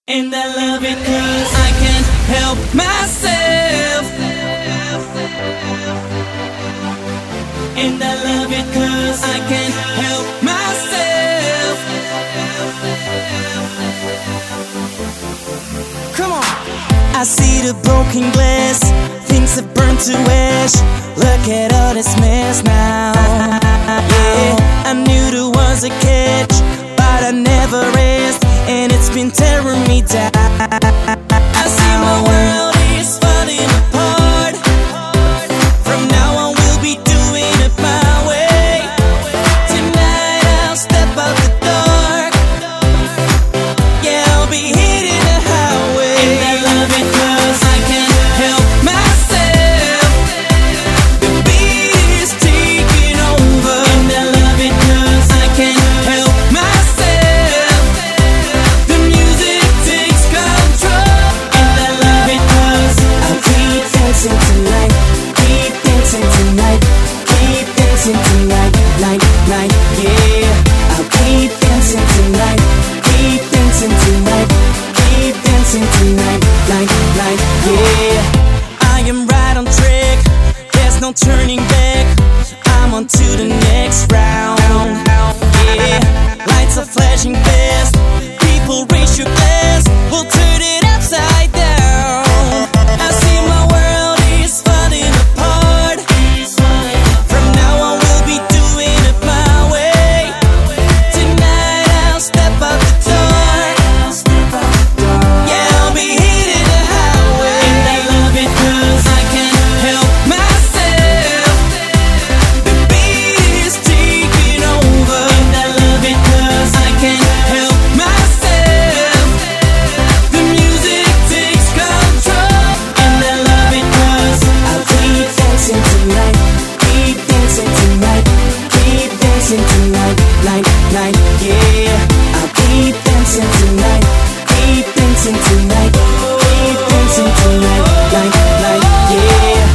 And I love it cause I can't help myself. And I love it cause I can't help myself. Come on. I see the broken glass, things have burned to ash. Look at all this mess now. Yeah, I knew there was a catch, but I never asked, and it's been tearing me down. I see my world is falling apart. From now on we'll be doing it my way. Tonight I'll step out the dark. Yeah, I'll be hitting the highway. And I love it cause I can't help myself. The beat is taking over. And I love it cause I can't help myself. The music takes control. And I love it cause I'll keep dancing tonight. Keep dancing tonight. Keep dancing tonight. Night, yeah. I'll keep dancing tonight. Keep dancing tonight. Keep dancing tonight. Night, yeah. I am right on track. There's no turning back. I'm on to the next round. Yeah. Lights are flashing fast. People raise your glass. We'll turn it upside down. I see my world is falling apart. From now on we'll be doing it my way. Tonight I'll step out the door. Yeah, I'll be hitting the highway. And I love it cause I can't help myself. The beat is taking over. And I love it cause I can't help myself. The music takes control. And I love it cause I'll keep dancing tonight. Keep dancing tonight. Keep dancing tonight. Night, yeah. I'll keep dancing tonight. Keep dancing tonight. Keep dancing tonight. Night, yeah.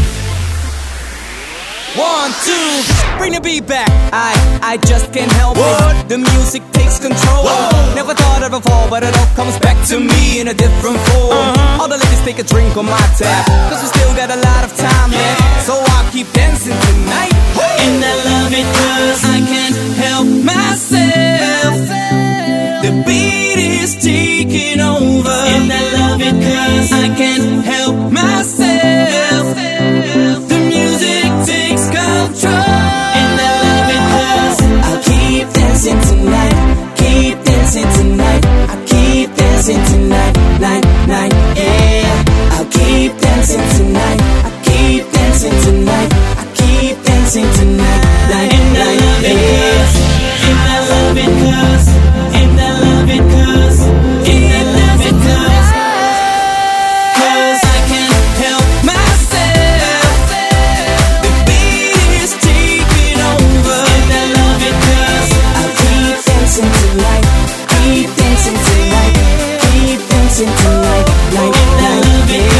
1, 2, bring the beat back. I just can't help it. The music takes control. Never thought I'd fall, but it all comes back to me in a different form. All the ladies take a drink on my tab, cause we still got a lot of time left. So I'll keep dancing tonight. And I love it cause I can't help myself. The beat is taking over. And I love it cause I can't help myself. The music takes control. And I love it cause I'll keep dancing tonight. Keep dancing tonight. I'll keep dancing tonight. Night, yeah. I'll keep dancing tonight. I'll keep dancing tonight. I'll keep dancing tonight. And I love it cause. And I love it cause. And I love it cause. And I love it cause. Cause I can't help myself. The beat is taking over. And I love it cause I'll keep dancing tonight. Keep dancing tonight. Keep dancing tonight. Night, yeah.